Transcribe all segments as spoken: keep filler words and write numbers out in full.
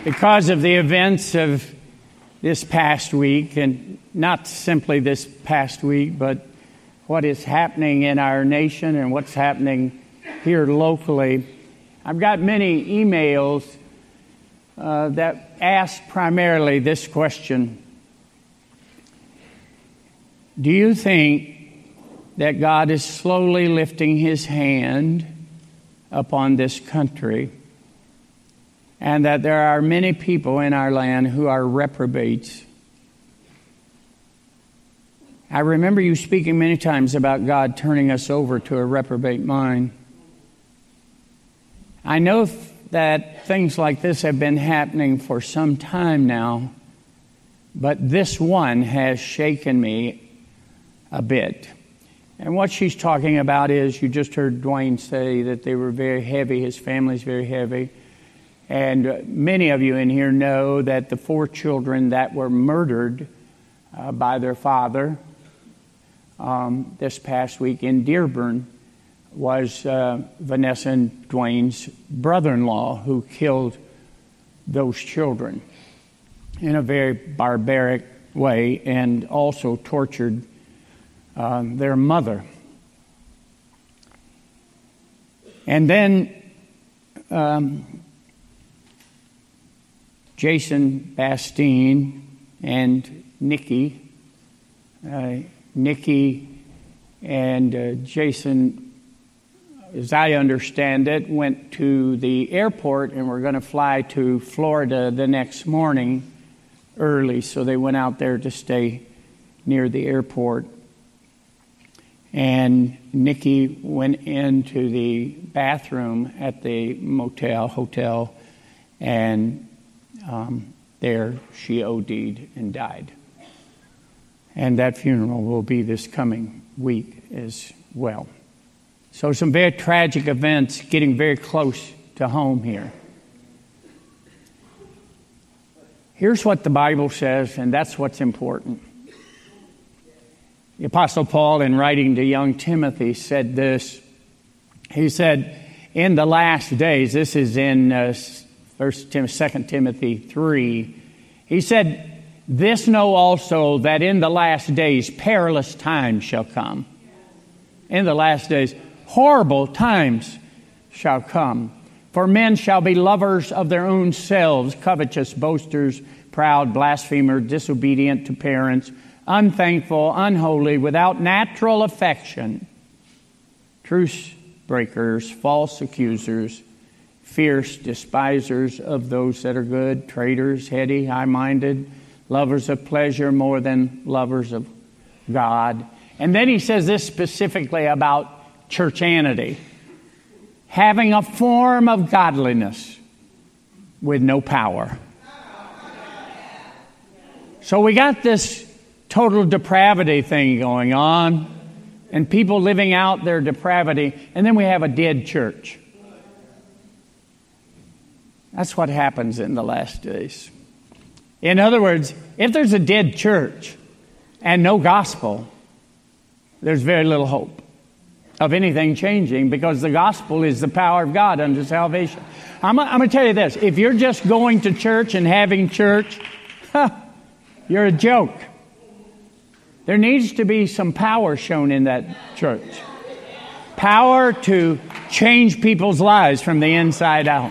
Because of the events of this past week, and not simply this past week, but what is happening in our nation and what's happening here locally, I've got many emails uh, that ask primarily this question: do you think that God is slowly lifting His hand upon this country, and that there are many people in our land who are reprobates? I remember you speaking many times about God turning us over to a reprobate mind. I know that things like this have been happening for some time now, but this one has shaken me a bit. And what she's talking about is, you just heard Dwayne say that they were very heavy, his family's very heavy. And many of you in here know that the four children that were murdered uh, by their father um, this past week in Dearborn was uh, Vanessa and Dwayne's brother-in-law, who killed those children in a very barbaric way, and also tortured uh, their mother. And then um, Jason Bastine and Nikki, uh, Nikki and uh, Jason, as I understand it, went to the airport and were going to fly to Florida the next morning early, so they went out there to stay near the airport. And Nikki went into the bathroom at the motel, hotel, and um, there she OD'd and died. And that funeral will be this coming week as well. So some very tragic events getting very close to home here. Here's what the Bible says, and that's what's important. The Apostle Paul, in writing to young Timothy, said this. He said, in the last days, this is in uh, First Tim- Second Timothy three, he said, this know also that in the last days perilous times shall come. In the last days, horrible times shall come. For men shall be lovers of their own selves, covetous, boasters, proud, blasphemers, disobedient to parents, unthankful, unholy, without natural affection, truce breakers, false accusers, fierce, despisers of those that are good, traitors, heady, high-minded, lovers of pleasure more than lovers of God. And then he says this specifically about churchianity: having a form of godliness with no power. So we got this total depravity thing going on, and people living out their depravity, and then we have a dead church. That's what happens in the last days. In other words, if there's a dead church and no gospel, there's very little hope of anything changing, because the gospel is the power of God unto salvation. I'm, I'm going to tell you this. If you're just going to church and having church, huh, you're a joke. There needs to be some power shown in that church. Power to change people's lives from the inside out.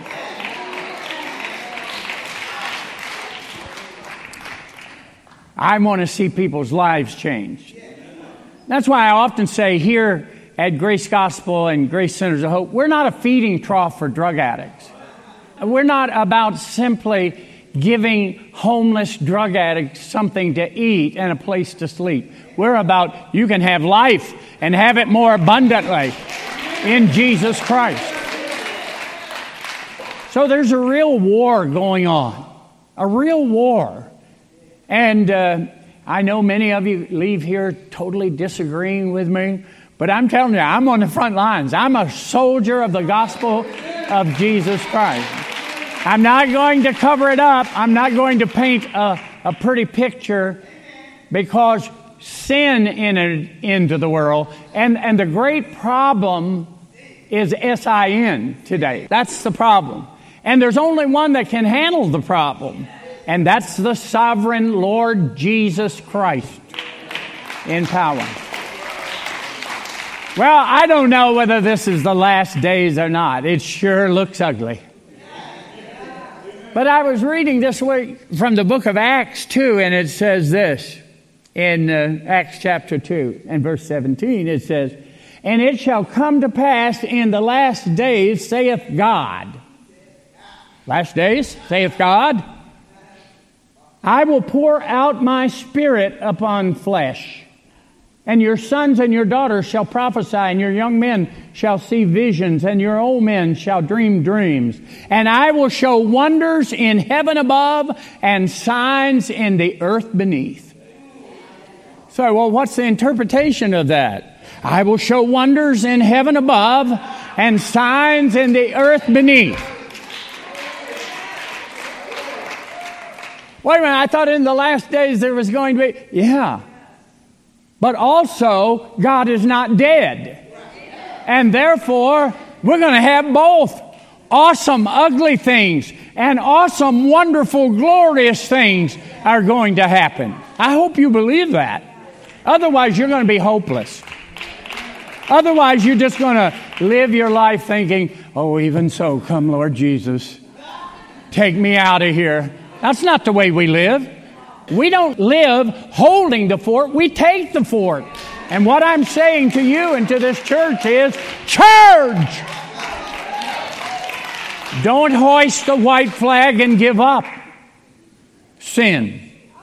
I want to see people's lives changed. That's why I often say here at Grace Gospel and Grace Centers of Hope, we're not a feeding trough for drug addicts. We're not about simply giving homeless drug addicts something to eat and a place to sleep. We're about, you can have life and have it more abundantly in Jesus Christ. So there's a real war going on, a real war. And uh, I know many of you leave here totally disagreeing with me, but I'm telling you, I'm on the front lines. I'm a soldier of the gospel of Jesus Christ. I'm not going to cover it up. I'm not going to paint a, a pretty picture, because sin entered into the world. And, and the great problem is S I N today. That's the problem. And there's only one that can handle the problem. And that's the sovereign Lord Jesus Christ in power. Well, I don't know whether this is the last days or not. It sure looks ugly. But I was reading this week from the book of Acts two, and it says this in uh, Acts chapter two and verse seventeen. It says, "And it shall come to pass in the last days, saith God." Last days, saith God, "I will pour out my Spirit upon flesh. And your sons and your daughters shall prophesy, and your young men shall see visions, and your old men shall dream dreams. And I will show wonders in heaven above and signs in the earth beneath." So, well, what's the interpretation of that? I will show wonders in heaven above and signs in the earth beneath. Wait a minute, I thought in the last days there was going to be... Yeah. But also, God is not dead. And therefore, we're going to have both awesome, ugly things and awesome, wonderful, glorious things are going to happen. I hope you believe that. Otherwise, you're going to be hopeless. Otherwise, you're just going to live your life thinking, "Oh, even so, come Lord Jesus. Take me out of here." That's not the way we live. We don't live holding the fort. We take the fort. And what I'm saying to you and to this church is, charge! Don't hoist the white flag and give up sin.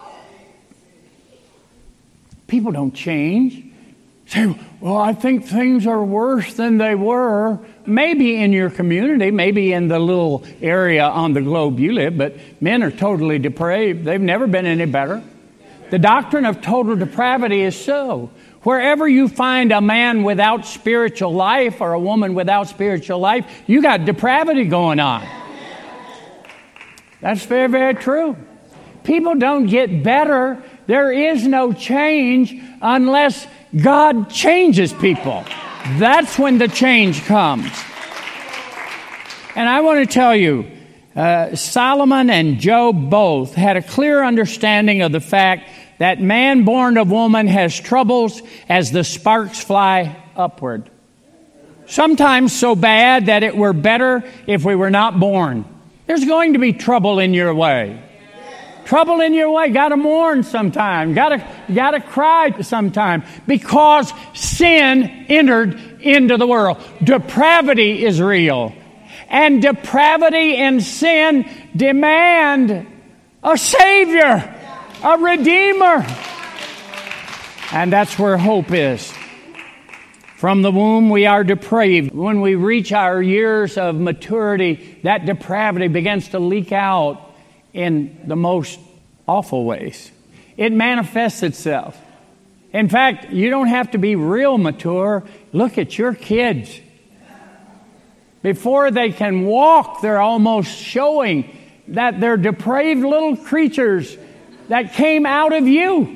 People don't change. Say, "Well, I think things are worse than they were." Maybe in your community, maybe in the little area on the globe you live, but men are totally depraved. They've never been any better. The doctrine of total depravity is so. Wherever you find a man without spiritual life or a woman without spiritual life, you got depravity going on. That's very, very true. People don't get better. There is no change unless God changes people. That's when the change comes. And I want to tell you, uh, Solomon and Job both had a clear understanding of the fact that man born of woman has troubles as the sparks fly upward. Sometimes so bad that it were better if we were not born. There's going to be trouble in your way. Trouble in your way. Got to mourn sometime. Got to got to cry sometime because sin entered into the world. Depravity is real. And depravity and sin demand a Savior, a Redeemer. And that's where hope is. From the womb we are depraved. When we reach our years of maturity, that depravity begins to leak out in the most awful ways. It manifests itself. In fact, you don't have to be real mature. Look at your kids. Before they can walk, they're almost showing that they're depraved little creatures that came out of you.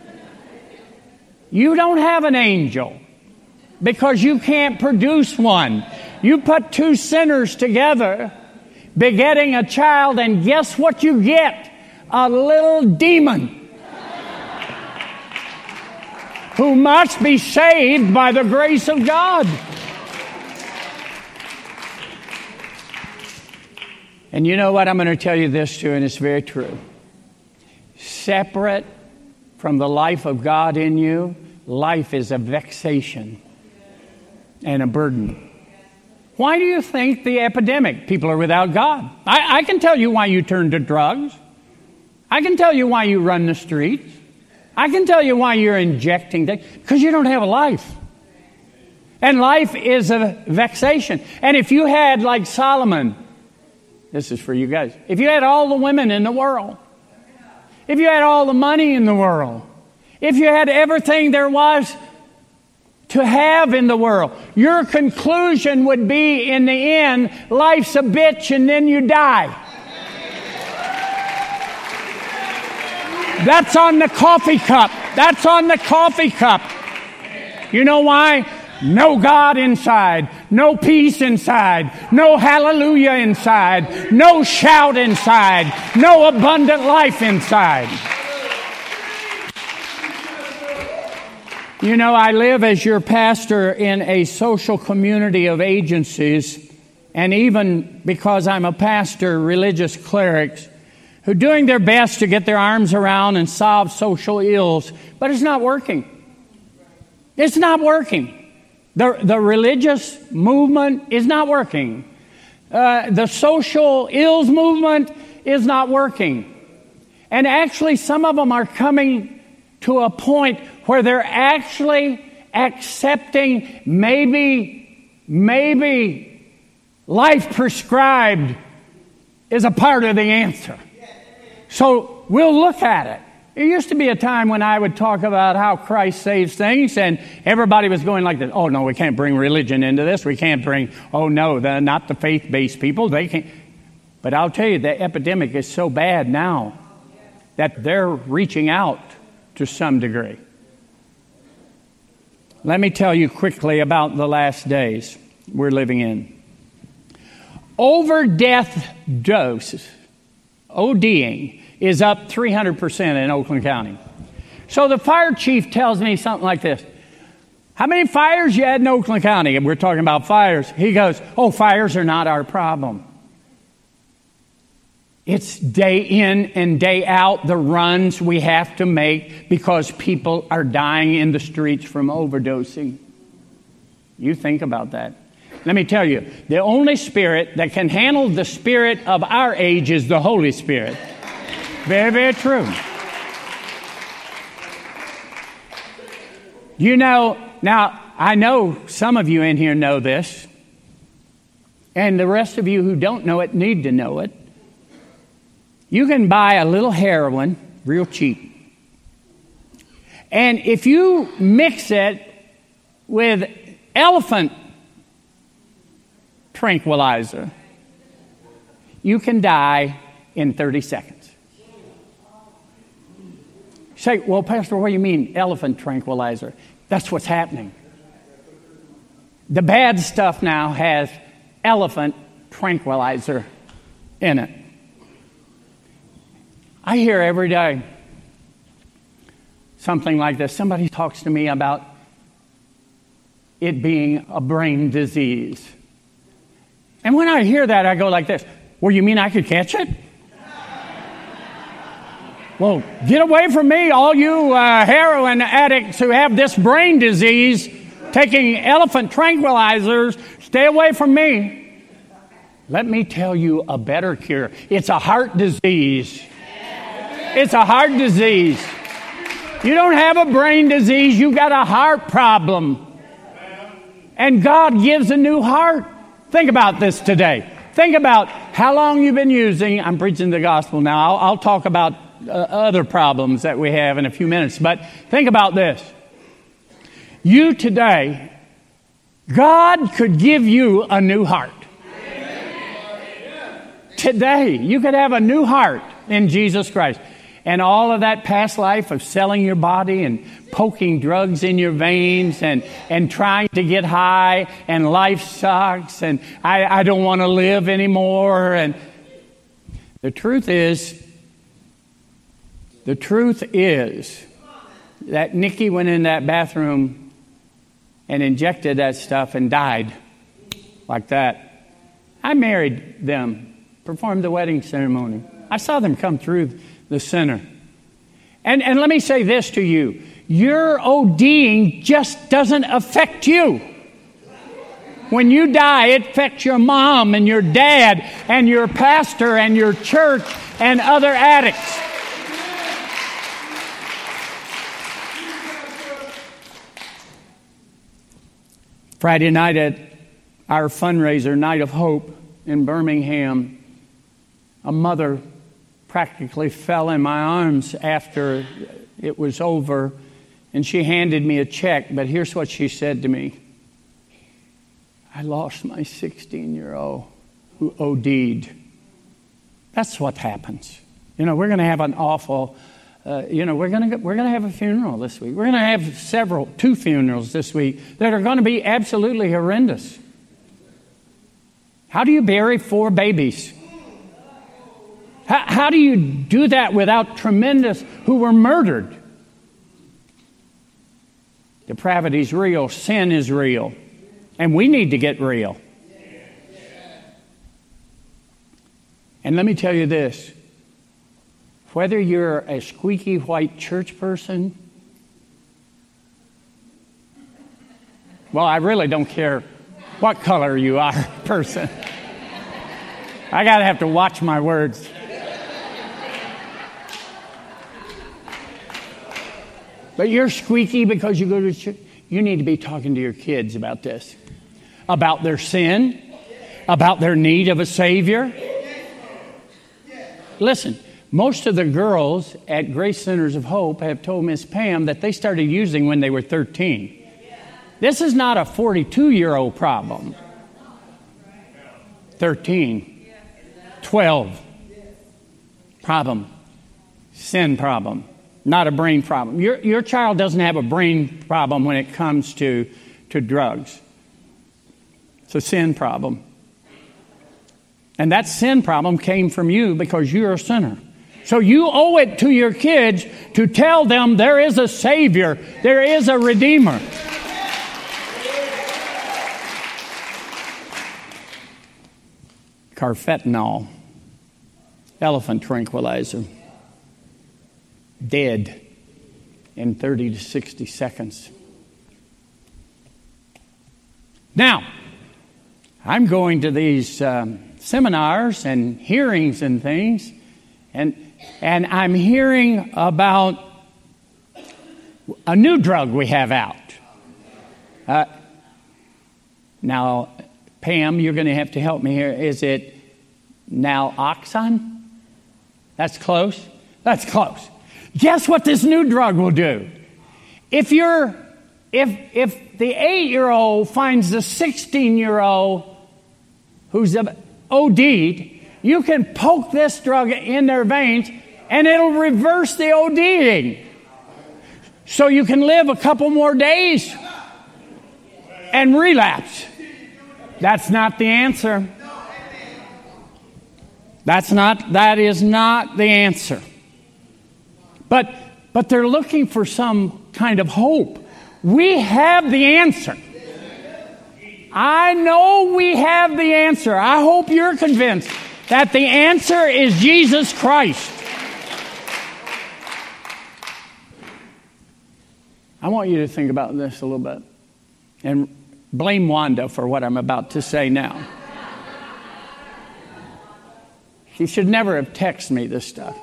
You don't have an angel because you can't produce one. You put two sinners together, begetting a child, and guess what you get? A little demon who must be saved by the grace of God. And you know what? I'm going to tell you this too, and it's very true. Separate from the life of God in you, life is a vexation and a burden. Why do you think the epidemic? People are without God. I, I can tell you why you turn to drugs. I can tell you why you run the streets. I can tell you why you're injecting things. Because you don't have a life. And life is a vexation. And if you had, like Solomon, this is for you guys, if you had all the women in the world, if you had all the money in the world, if you had everything there was to have in the world, your conclusion would be, in the end, life's a bitch and then you die. That's on the coffee cup. That's on the coffee cup. You know why? No God inside, no peace inside, no hallelujah inside, no shout inside, no abundant life inside. You know, I live as your pastor in a social community of agencies, and even because I'm a pastor, religious clerics who are doing their best to get their arms around and solve social ills, but it's not working. It's not working. The, the religious movement is not working. Uh, the social ills movement is not working. And actually, some of them are coming to a point where they're actually accepting maybe, maybe life prescribed is a part of the answer. So we'll look at it. There used to be a time when I would talk about how Christ saves things, and everybody was going like this. Oh, no, we can't bring religion into this. We can't bring, oh, no, the, not the faith-based people. They can't. But I'll tell you, the epidemic is so bad now that they're reaching out to some degree. Let me tell you quickly about the last days we're living in. Over-death dose, ODing, is up three hundred percent in Oakland County. So the fire chief tells me something like this. How many fires you had in Oakland County? We're talking about fires. He goes, oh, fires are not our problem. It's day in and day out, the runs we have to make because people are dying in the streets from overdosing. You think about that. Let me tell you, the only spirit that can handle the spirit of our age is the Holy Spirit. Very, very true. You know, now, I know some of you in here know this, and the rest of you who don't know it need to know it. You can buy a little heroin real cheap. And if you mix it with elephant tranquilizer, you can die in thirty seconds. Say, well, Pastor, what do you mean elephant tranquilizer? That's what's happening. The bad stuff now has elephant tranquilizer in it. I hear every day something like this. Somebody talks to me about it being a brain disease. And when I hear that, I go like this. Well, you mean I could catch it? Well, get away from me, all you uh, heroin addicts who have this brain disease, taking elephant tranquilizers. Stay away from me. Let me tell you a better cure. It's a heart disease. It's a heart disease. You don't have a brain disease. You've got a heart problem. And God gives a new heart. Think about this today. Think about how long you've been using. I'm preaching the gospel now. I'll, I'll talk about uh, other problems that we have in a few minutes. But think about this. You today, God could give you a new heart. Today, you could have a new heart in Jesus Christ. And all of that past life of selling your body and poking drugs in your veins and, and trying to get high and life sucks and I, I don't want to live anymore. And the truth is, the truth is that Nikki went in that bathroom and injected that stuff and died like that. I married them, performed the wedding ceremony. I saw them come through the center. And, and let me say this to you. Your ODing just doesn't affect you. When you die, it affects your mom and your dad and your pastor and your church and other addicts. Friday night at our fundraiser, Night of Hope in Birmingham, a mother practically fell in my arms after it was over, and she handed me a check, but here's what she said to me. I lost my sixteen-year-old who OD'd. That's what happens. You know, we're going to have an awful uh, you know, we're going to we're going to have a funeral this week. We're going to have several, two funerals this week that are going to be absolutely horrendous. How do you bury four babies? How, how do you do that without tremendous who were murdered? Depravity is real. Sin is real. And we need to get real. And let me tell you this. Whether you're a squeaky white church person, well, I really don't care what color you are, person. I got to have to watch my words. But you're squeaky because you go to church. You need to be talking to your kids about this. About their sin. About their need of a Savior. Listen, most of the girls at Grace Centers of Hope have told Miss Pam that they started using when they were thirteen. This is not a forty-two-year-old problem. thirteen. twelve. Problem. Sin problem. Not a brain problem. Your, your child doesn't have a brain problem when it comes to, to drugs. It's a sin problem. And that sin problem came from you because you're a sinner. So you owe it to your kids to tell them there is a Savior, there is a Redeemer. Carfentanil, elephant tranquilizer, dead in thirty to sixty seconds. Now, I'm going to these um, seminars and hearings and things, and and I'm hearing about a new drug we have out. Uh, now, Pam, you're going to have to help me here. Is it naloxone? That's close. That's close. Guess what this new drug will do? If you're, if if the eight-year-old finds the sixteen-year-old who's O D'd, you can poke this drug in their veins and it'll reverse the ODing. So you can live a couple more days and relapse. That's not the answer. That's not, that is not the answer. But, but they're looking for some kind of hope. We have the answer. I know we have the answer. I hope you're convinced that the answer is Jesus Christ. I want you to think about this a little bit and blame Wanda for what I'm about to say now. She should never have texted me this stuff.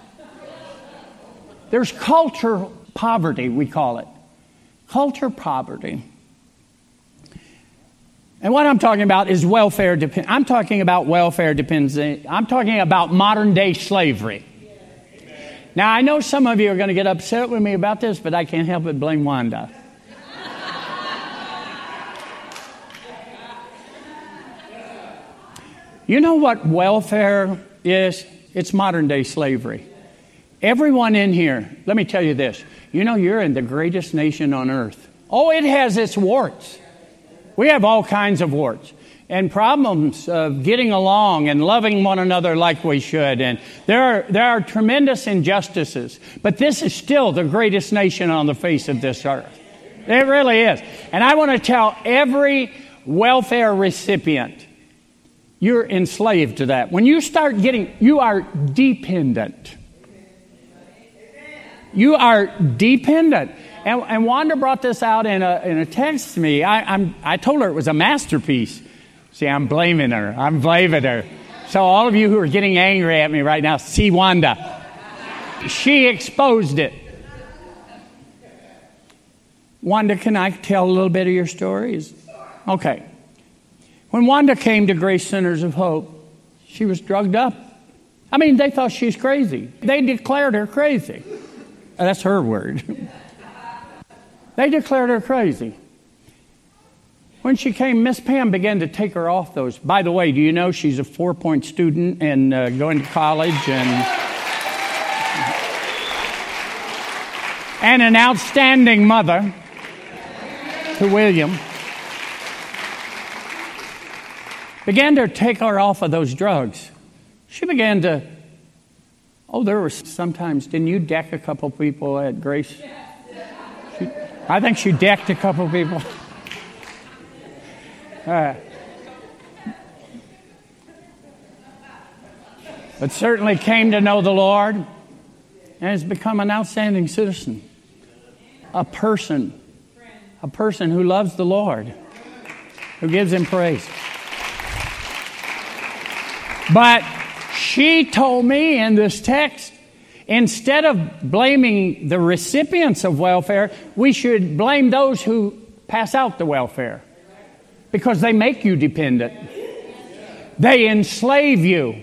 There's culture poverty, we call it. Culture poverty. And what I'm talking about is welfare depend. I'm talking about welfare dependency. I'm talking about modern day slavery. Now, I know some of you are going to get upset with me about this, but I can't help but blame Wanda. You know what welfare is? It's modern day slavery. Everyone in here, let me tell you this. You know you're in the greatest nation on earth. Oh, it has its warts. We have all kinds of warts and problems of getting along and loving one another like we should. And there are, there are tremendous injustices. But this is still the greatest nation on the face of this earth. It really is. And I want to tell every welfare recipient, you're enslaved to that. When you start getting, you are dependent. You are dependent. And, and Wanda brought this out in a, in a text to me. I, I'm, I told her it was a masterpiece. See, I'm blaming her. I'm blaming her. So all of you who are getting angry at me right now, see Wanda. She exposed it. Wanda, can I tell a little bit of your stories? Okay. When Wanda came to Grace Centers of Hope, she was drugged up. I mean, they thought she was crazy. They declared her crazy. That's her word. They declared her crazy. When she came, Miss Pam began to take her off those. By the way, do you know she's a four-point student and uh, going to college? And and an outstanding mother to William, began to take her off of those drugs. She began to, oh, there were sometimes, didn't you deck a couple people at Grace? She, I think she decked a couple people. Uh, but certainly came to know the Lord and has become an outstanding citizen. A person, a person who loves the Lord, who gives Him praise. But she told me in this text, instead of blaming the recipients of welfare, we should blame those who pass out the welfare. Because they make you dependent. They enslave you.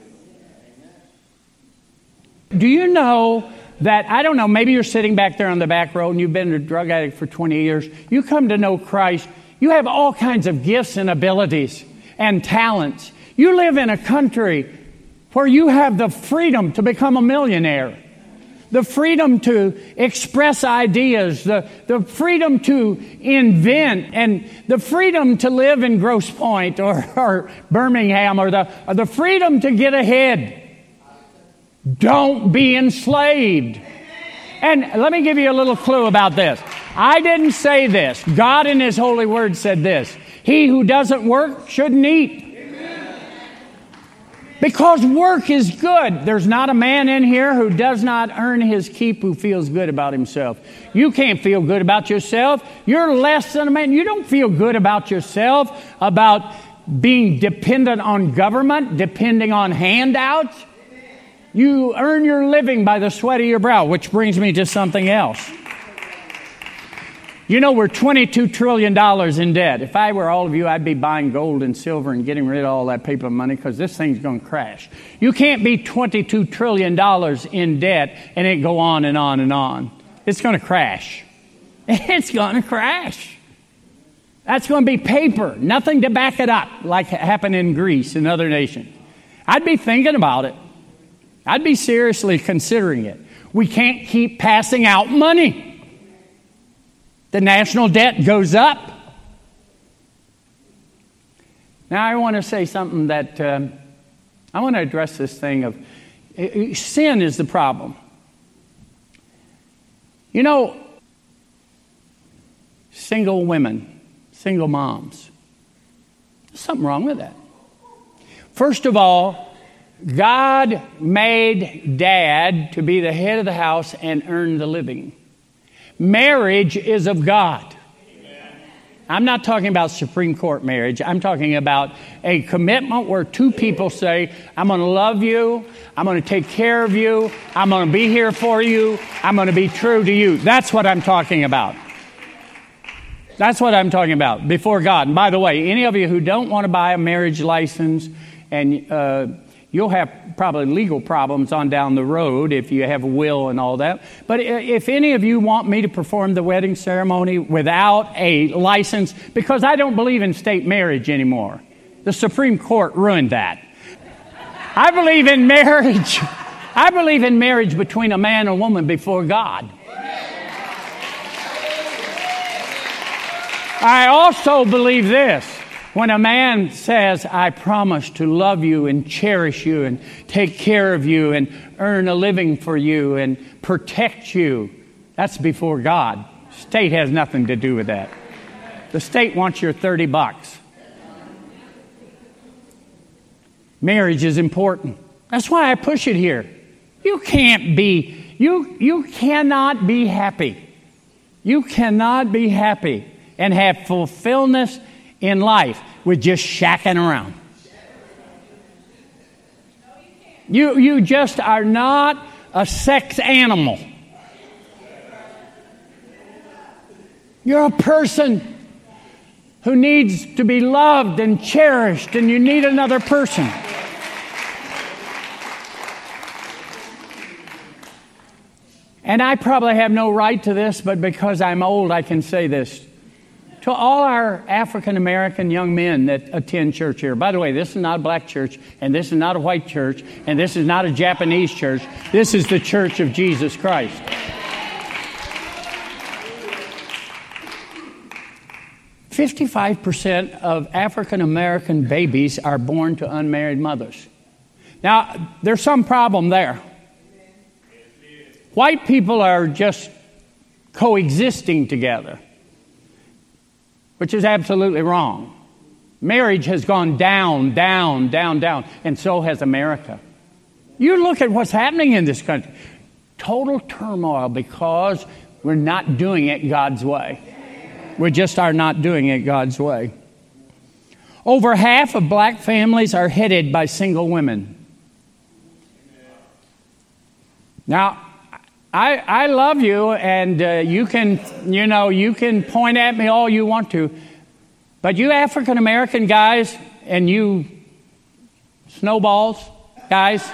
Do you know that, I don't know, maybe you're sitting back there on the back row and you've been a drug addict for twenty years. You come to know Christ. You have all kinds of gifts and abilities and talents. You live in a country where you have the freedom to become a millionaire. The freedom to express ideas, the, the freedom to invent, and the freedom to live in Grosse Pointe or, or Birmingham, or the, or the freedom to get ahead. Don't be enslaved. And let me give you a little clue about this. I didn't say this. God in His holy word said this. He who doesn't work shouldn't eat. Because work is good. There's not a man in here who does not earn his keep who feels good about himself. You can't feel good about yourself. You're less than a man. You don't feel good about yourself, about being dependent on government, depending on handouts. You earn your living by the sweat of your brow, which brings me to something else. You know, we're twenty-two trillion dollars in debt. If I were all of you, I'd be buying gold and silver and getting rid of all that paper money, because this thing's going to crash. You can't be twenty-two trillion dollars in debt and it go on and on and on. It's going to crash. It's going to crash. That's going to be paper, nothing to back it up, like happened in Greece and other nations. I'd be thinking about it. I'd be seriously considering it. We can't keep passing out money. The national debt goes up. Now, I want to say something that um, I want to address this thing of uh, sin is the problem. You know, single women, single moms, there's something wrong with that. First of all, God made dad to be the head of the house and earn the living. Marriage is of God. Amen. I'm not talking about Supreme Court marriage. I'm talking about a commitment where two people say, I'm going to love you. I'm going to take care of you. I'm going to be here for you. I'm going to be true to you. That's what I'm talking about. That's what I'm talking about before God. And by the way, any of you who don't want to buy a marriage license, and uh, you'll have probably legal problems on down the road if you have a will and all that. But if any of you want me to perform the wedding ceremony without a license, because I don't believe in state marriage anymore. The Supreme Court ruined that. I believe in marriage. I believe in marriage between a man and a woman before God. I also believe this. When a man says, I promise to love you and cherish you and take care of you and earn a living for you and protect you, that's before God. State has nothing to do with that. The state wants your thirty bucks. Marriage is important. That's why I push it here. You can't be, you, you cannot be happy. You cannot be happy and have fulfillment in life with just shacking around. You, you just are not a sex animal. You're a person who needs to be loved and cherished, and you need another person. And I probably have no right to this, but because I'm old, I can say this. To all our African-American young men that attend church here. By the way, this is not a black church, and this is not a white church, and this is not a Japanese church. This is the Church of Jesus Christ. fifty-five percent of African American babies are born to unmarried mothers. Now, there's some problem there. White people are just coexisting together, which is absolutely wrong. Marriage has gone down, down, down, down, and so has America. You look at what's happening in this country. Total turmoil because we're not doing it God's way. We just are not doing it God's way. Over half of black families are headed by single women. Now, I, I love you, and uh, you can, you know, you can point at me all you want to, but you African American guys and you snowballs guys,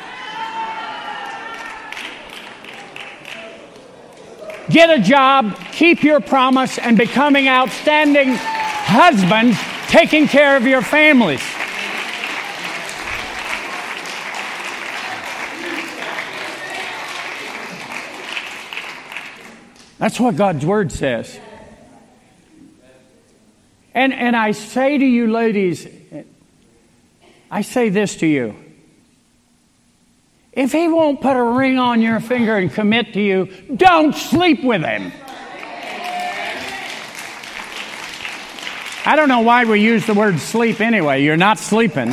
get a job, keep your promise, and becoming outstanding husbands, taking care of your families. That's what God's Word says. And, and I say to you ladies, I say this to you. If he won't put a ring on your finger and commit to you, don't sleep with him. I don't know why we use the word sleep anyway. You're not sleeping.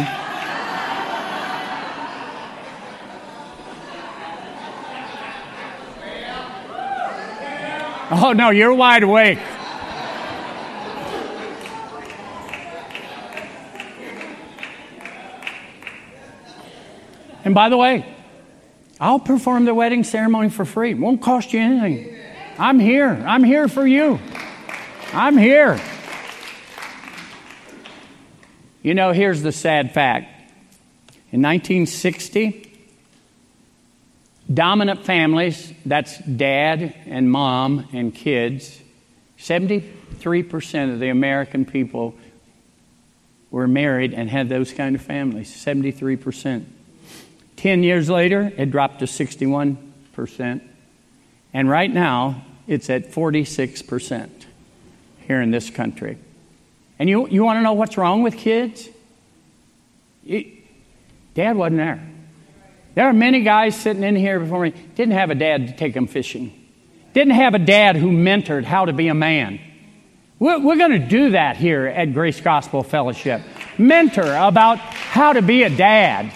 Oh, no, you're wide awake. And by the way, I'll perform the wedding ceremony for free. It won't cost you anything. I'm here. I'm here for you. I'm here. You know, here's the sad fact. In nineteen sixty, dominant families, that's dad and mom and kids, seventy-three percent of the American people were married and had those kind of families, seventy-three percent. Ten years later, it dropped to sixty-one percent. And right now, it's at forty-six percent here in this country. And you, you want to know what's wrong with kids? It, Dad wasn't there. There are many guys sitting in here before me, didn't have a dad to take them fishing. Didn't have a dad who mentored how to be a man. We're, we're going to do that here at Grace Gospel Fellowship. Mentor about how to be a dad.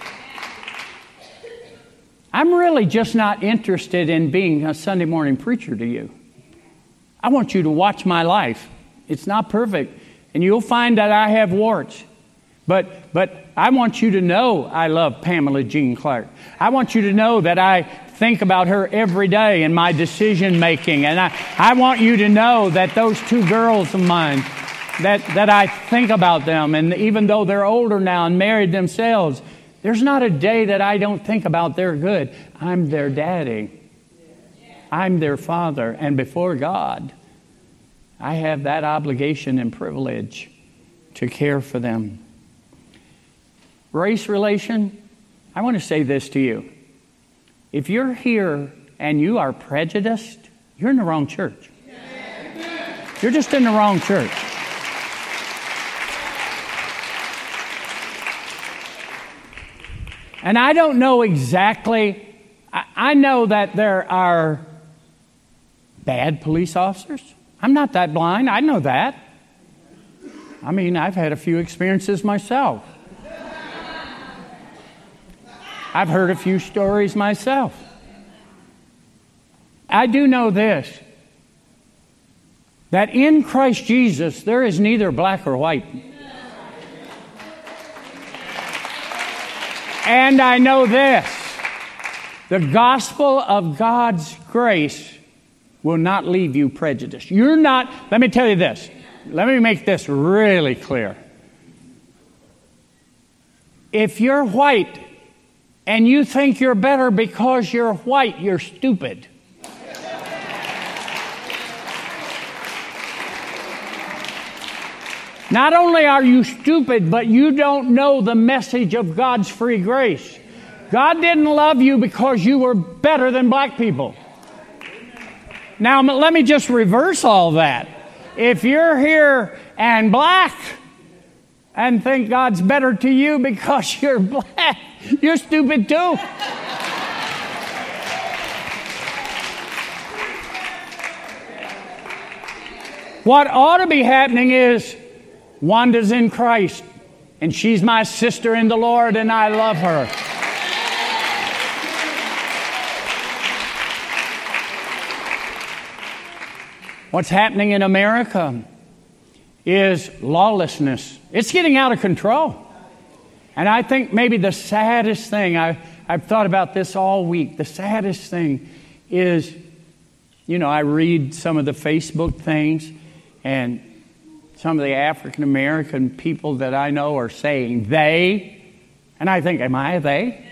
I'm really just not interested in being a Sunday morning preacher to you. I want you to watch my life. It's not perfect, and you'll find that I have warts. But but I want you to know I love Pamela Jean Clark. I want you to know that I think about her every day in my decision making. And I, I want you to know that those two girls of mine, that, that I think about them. And even though they're older now and married themselves, there's not a day that I don't think about their good. I'm their daddy. I'm their father. And before God, I have that obligation and privilege to care for them. Race relation, I want to say this to you. If you're here and you are prejudiced, you're in the wrong church. You're just in the wrong church. And I don't know exactly, I, I know that there are bad police officers. I'm not that blind, I know that. I mean, I've had a few experiences myself. I've heard a few stories myself. I do know this, that in Christ Jesus, there is neither black or white. And I know this, the gospel of God's grace will not leave you prejudiced. You're not, let me tell you this, let me make this really clear. If you're white and you think you're better because you're white, you're stupid. Not only are you stupid, but you don't know the message of God's free grace. God didn't love you because you were better than black people. Now, let me just reverse all that. if you're here and black and think God's better to you because you're black, you're stupid too. What ought to be happening is Wanda's in Christ, and she's my sister in the Lord, and I love her. What's happening in America is lawlessness. It's getting out of control. And I think maybe the saddest thing, I, I've thought about this all week, the saddest thing is, you know, I read some of the Facebook things, and some of the African American people that I know are saying they, and I think, am I a they?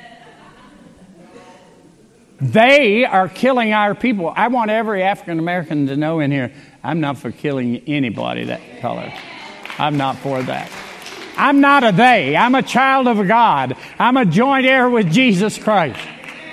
They are killing our people. I want every African American to know in here, I'm not for killing anybody that color. I'm not for that. I'm not a they. I'm a child of God. I'm a joint heir with Jesus Christ.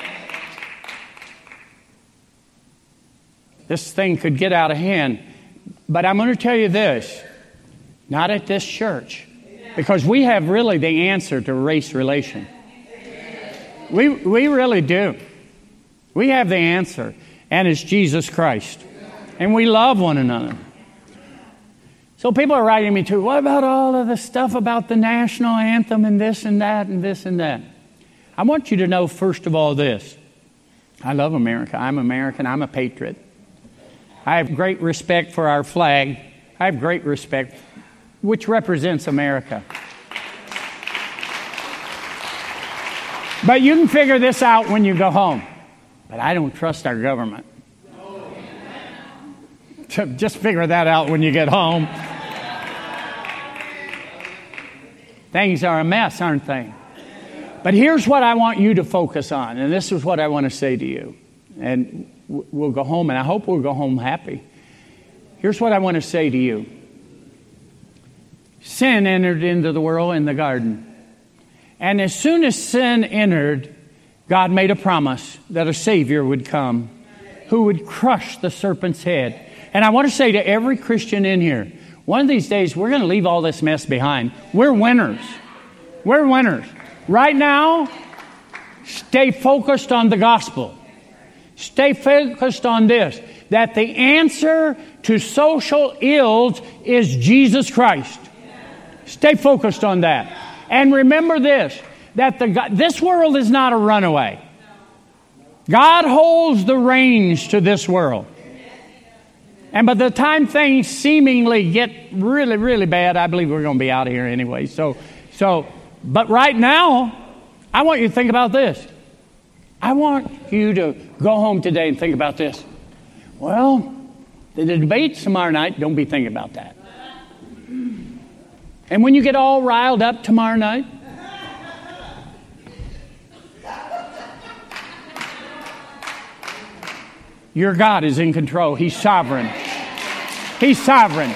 This thing could get out of hand. But I'm going to tell you this, not at this church, because we have really the answer to race relation. We, we really do. We have the answer, and it's Jesus Christ. And we love one another. So people are writing me too, what about all of the stuff about the national anthem and this and that and this and that? I want you to know, first of all, this. I love America. I'm American. I'm a patriot. I have great respect for our flag. I have great respect, which represents America. But you can figure this out when you go home. But I don't trust our government. Just figure that out when you get home. Things are a mess, aren't they? But here's what I want you to focus on, and this is what I want to say to you. And we'll go home, and I hope we'll go home happy. Here's what I want to say to you. Sin entered into the world in the garden. And as soon as sin entered, God made a promise that a Savior would come who would crush the serpent's head. And I want to say to every Christian in here, one of these days we're going to leave all this mess behind. We're winners. We're winners. Right now, stay focused on the gospel. Stay focused on this, that the answer to social ills is Jesus Christ. Stay focused on that. And remember this, that the this world is not a runaway. God holds the reins to this world. And by the time things seemingly get really, really bad, I believe we're going to be out of here anyway. So, so, but right now, I want you to think about this. I want you to go home today and think about this. Well, the debate's tomorrow night. Don't be thinking about that. And when you get all riled up tomorrow night, your God is in control. He's sovereign. He's sovereign.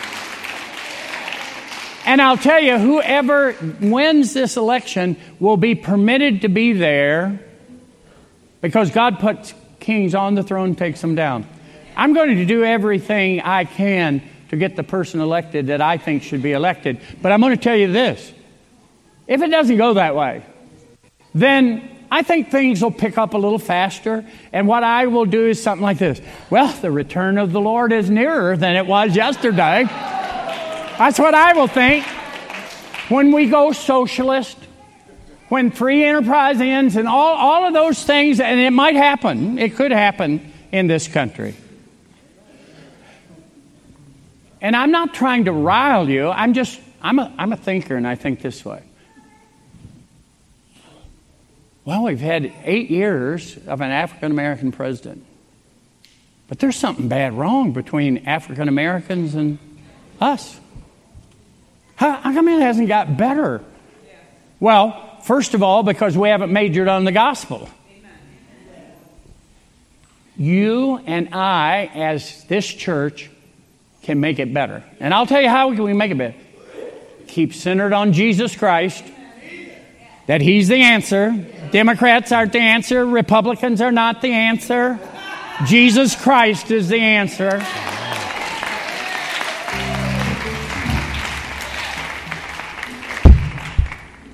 And I'll tell you, whoever wins this election will be permitted to be there because God puts kings on the throne and takes them down. I'm going to do everything I can to get the person elected that I think should be elected. But I'm going to tell you this. If it doesn't go that way, then I think things will pick up a little faster. And what I will do is something like this. Well, the return of the Lord is nearer than it was yesterday. That's what I will think. When we go socialist, when free enterprise ends, and all, all of those things, and it might happen. It could happen in this country. And I'm not trying to rile you. I'm just, I'm a, I'm a thinker, and I think this way. Well, we've had eight years of an African-American president. But there's something bad wrong between African-Americans and us. How, how come it hasn't got better? Well, first of all, because we haven't majored on the gospel. You and I, as this church, can make it better. And I'll tell you how we make it better. Keep centered on Jesus Christ, that He's the answer. Democrats aren't the answer. Republicans are not the answer. Jesus Christ is the answer.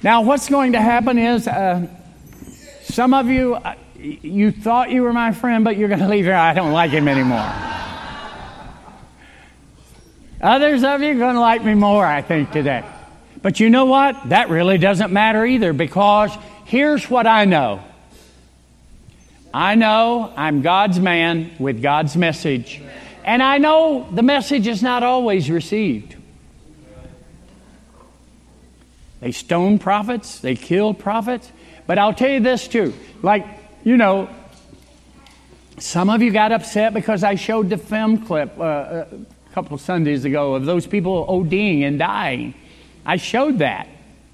Now, what's going to happen is uh, some of you, uh, you thought you were my friend, but you're going to leave here. I don't like him anymore. Others of you are going to like me more, I think, today. But you know what? That really doesn't matter either, because here's what I know. I know I'm God's man with God's message. And I know the message is not always received. They stoned prophets. They killed prophets. But I'll tell you this too. Like, you know, some of you got upset because I showed the film clip uh, a couple of Sundays ago of those people ODing and dying. I showed that.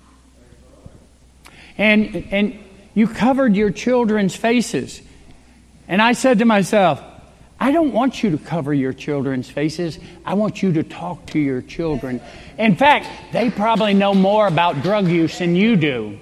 And, and you covered your children's faces. And I said to myself, I don't want you to cover your children's faces. I want you to talk to your children. In fact, they probably know more about drug use than you do.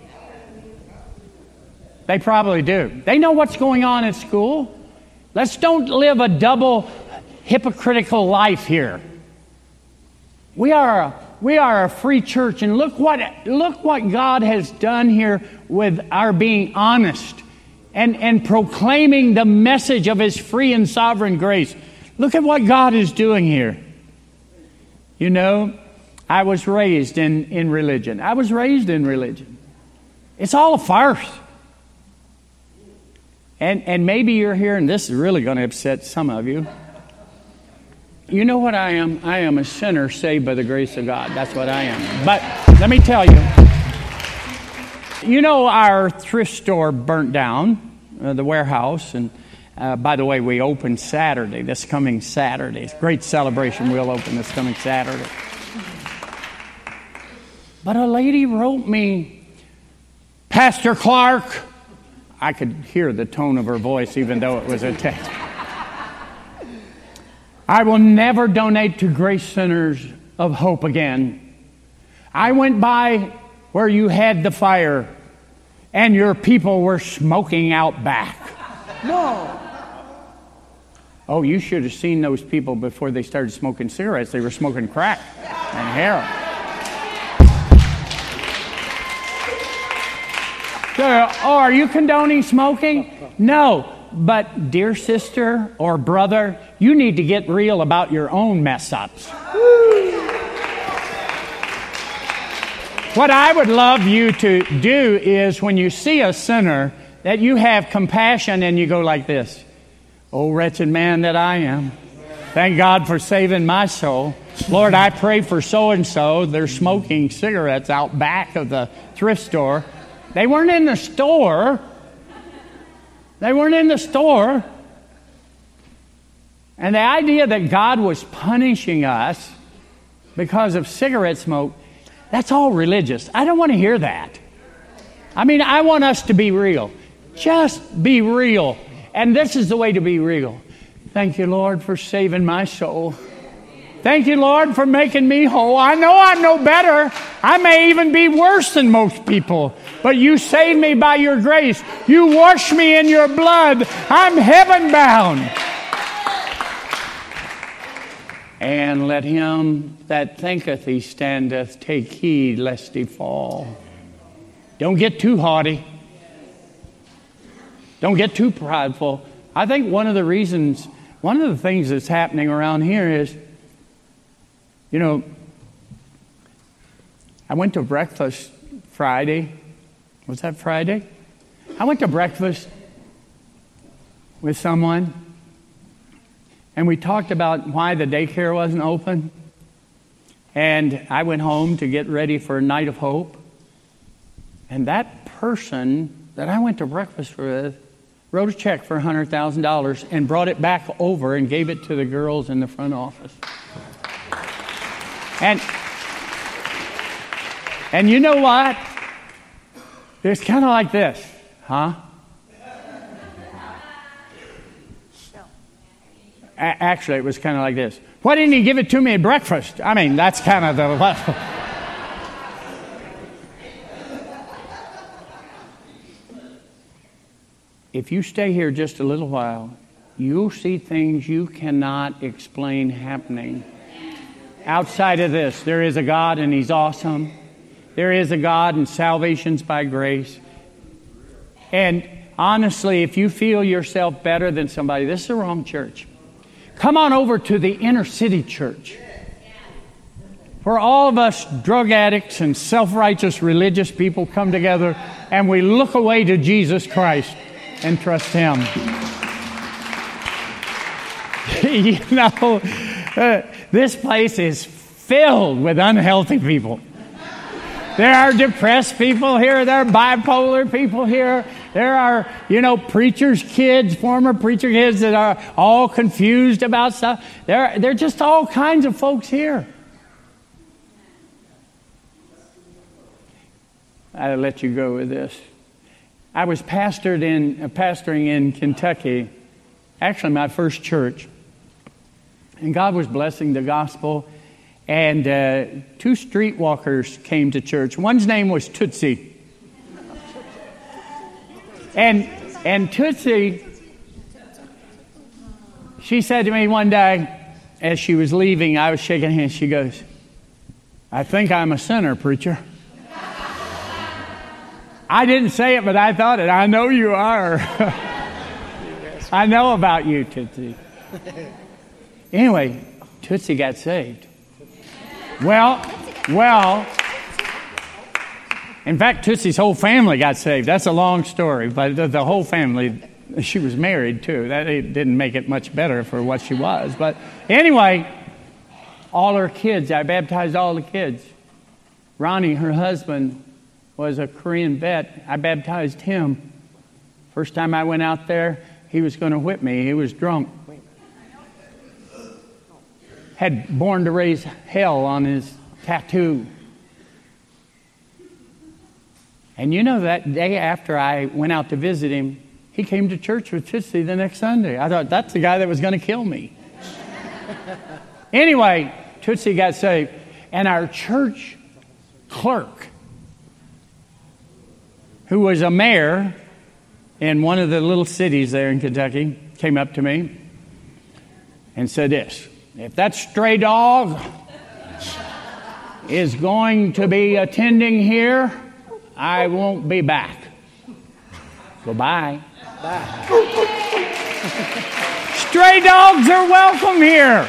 They probably do. They know what's going on at school. Let's don't live a double hypocritical life here. We are a, we are a free church, and look what look what God has done here with our being honest. And, and proclaiming the message of His free and sovereign grace. Look at what God is doing here. You know, I was raised in, in religion. I was raised in religion. It's all a farce. And, and maybe you're here, and this is really going to upset some of you. You know what I am? I am a sinner saved by the grace of God. That's what I am. But let me tell you. You know, our thrift store burnt down, uh, the warehouse, and uh, by the way, we open Saturday, this coming Saturday. It's a great celebration. We'll open this coming Saturday. But a lady wrote me, Pastor Clark. I could hear the tone of her voice even though it was a text. I will never donate to Grace Centers of Hope again. I went by where you had the fire, and your people were smoking out back. No. Oh, you should have seen those people before they started smoking cigarettes. They were smoking crack and heroin. So, oh, are you condoning smoking? No. But, dear sister or brother, you need to get real about your own mess-ups. What I would love you to do is when you see a sinner, that you have compassion and you go like this. Oh, wretched man that I am. Thank God for saving my soul. Lord, I pray for so-and-so. They're smoking cigarettes out back of the thrift store. They weren't in the store. They weren't in the store. And the idea that God was punishing us because of cigarette smoke, that's all religious. I don't want to hear that. I mean, I want us to be real. Just be real. And this is the way to be real. Thank you, Lord, for saving my soul. Thank you, Lord, for making me whole. I know I'm no better. I may even be worse than most people. But you saved me by your grace. You washed me in your blood. I'm heaven bound. And let him that thinketh he standeth take heed lest he fall. Don't get too haughty. Don't get too prideful. I think one of the reasons, one of the things that's happening around here is, you know, I went to breakfast Friday. Was that Friday? I went to breakfast with someone, and we talked about why the daycare wasn't open. And I went home to get ready for a night of hope. And that person that I went to breakfast with wrote a check for one hundred thousand dollars and brought it back over and gave it to the girls in the front office. And, and you know what? It's kind of like this, huh? A- actually, it was kind of like this. Why didn't he give it to me at breakfast? I mean, that's kind of the... If you stay here just a little while, you'll see things you cannot explain happening. Outside of this, there is a God and He's awesome. there is a God and salvation's by grace. And honestly, if you feel yourself better than somebody, this is the wrong church. Come on over to the inner city church, where all of us drug addicts and self-righteous religious people come together and we look away to Jesus Christ and trust Him. You know, uh, this place is filled with unhealthy people. There are depressed people here. There are bipolar people here. There are, you know, preachers' kids, former preacher kids that are all confused about stuff. There, there are just all kinds of folks here. I'll let you go with this. I was pastored in, uh, pastoring in Kentucky, actually my first church. And God was blessing the gospel. And uh, two streetwalkers came to church. One's name was Tootsie. And, and Tootsie, she said to me one day, as she was leaving, I was shaking hands, she goes, "I think I'm a sinner, preacher." I didn't say it, but I thought it. I know you are. I know about you, Tootsie. Anyway, Tootsie got saved. Well, well, in fact, Tootsie's whole family got saved. That's a long story, but the, the whole family, she was married too. That didn't make it much better for what she was. But anyway, all her kids, I baptized all the kids. Ronnie, her husband, was a Korean vet. I baptized him. First time I went out there, he was going to whip me. He was drunk. Had Born to Raise Hell on his tattoo. And you know, that day after I went out to visit him, he came to church with Tootsie the next Sunday. I thought, that's the guy that was going to kill me. Anyway, Tootsie got saved. And our church clerk, who was a mayor in one of the little cities there in Kentucky, came up to me and said this: "If that stray dog is going to be attending here, I won't be back. Goodbye." Bye. Stray dogs are welcome here.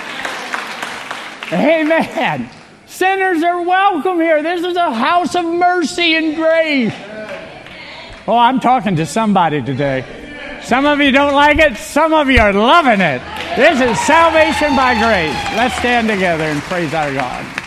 Amen. Sinners are welcome here. This is a house of mercy and grace. Oh, I'm talking to somebody today. Some of you don't like it. Some of you are loving it. This is salvation by grace. Let's stand together and praise our God.